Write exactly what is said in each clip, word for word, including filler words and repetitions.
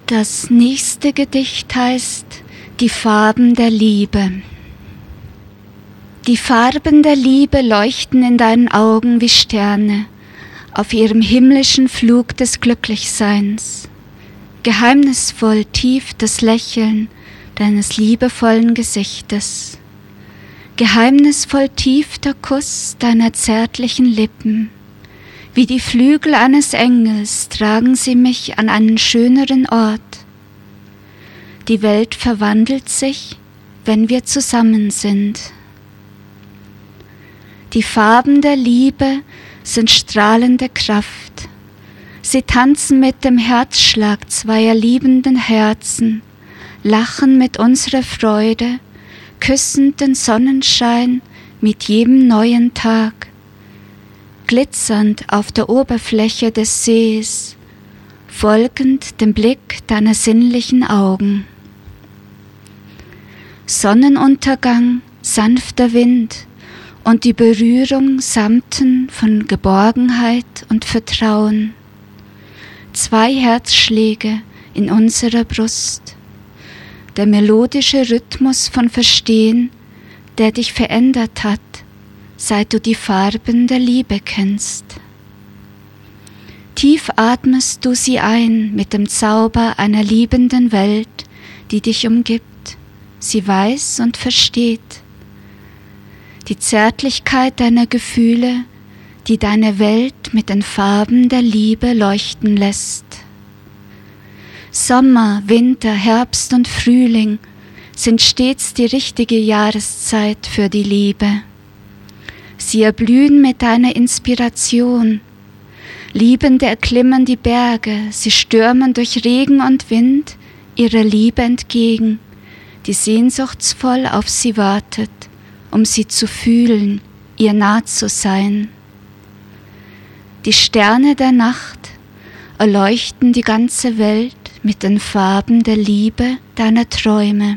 Das nächste Gedicht heißt Die Farben der Liebe. Die Farben der Liebe leuchten in deinen Augen wie Sterne auf ihrem himmlischen Flug des Glücklichseins. Geheimnisvoll tief das Lächeln deines liebevollen Gesichtes. Geheimnisvoll tief der Kuss deiner zärtlichen Lippen. Wie die Flügel eines Engels tragen sie mich an einen schöneren Ort. Die Welt verwandelt sich, wenn wir zusammen sind. Die Farben der Liebe sind strahlende Kraft. Sie tanzen mit dem Herzschlag zweier liebenden Herzen, lachen mit unserer Freude, küssen den Sonnenschein mit jedem neuen Tag. Glitzernd auf der Oberfläche des Sees, folgend dem Blick deiner sinnlichen Augen. Sonnenuntergang, sanfter Wind und die Berührung samten von Geborgenheit und Vertrauen. Zwei Herzschläge in unserer Brust, der melodische Rhythmus von Verstehen, der dich verändert hat, seit du die Farben der Liebe kennst. Tief atmest du sie ein mit dem Zauber einer liebenden Welt, die dich umgibt, sie weiß und versteht. Die Zärtlichkeit deiner Gefühle, die deine Welt mit den Farben der Liebe leuchten lässt. Sommer, Winter, Herbst und Frühling sind stets die richtige Jahreszeit für die Liebe. Sie erblühen mit deiner Inspiration. Liebende erklimmen die Berge, sie stürmen durch Regen und Wind ihrer Liebe entgegen, die sehnsuchtsvoll auf sie wartet, um sie zu fühlen, ihr nah zu sein. Die Sterne der Nacht erleuchten die ganze Welt mit den Farben der Liebe deiner Träume.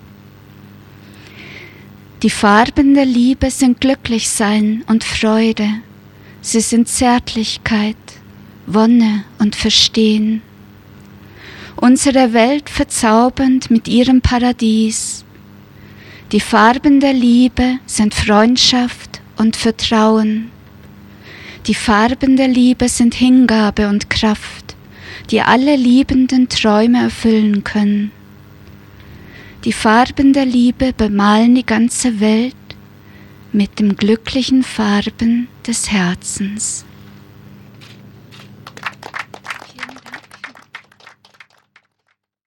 Die Farben der Liebe sind Glücklichsein und Freude. Sie sind Zärtlichkeit, Wonne und Verstehen. Unsere Welt verzaubernd mit ihrem Paradies. Die Farben der Liebe sind Freundschaft und Vertrauen. Die Farben der Liebe sind Hingabe und Kraft, die alle liebenden Träume erfüllen können. Die Farben der Liebe bemalen die ganze Welt mit den glücklichen Farben des Herzens.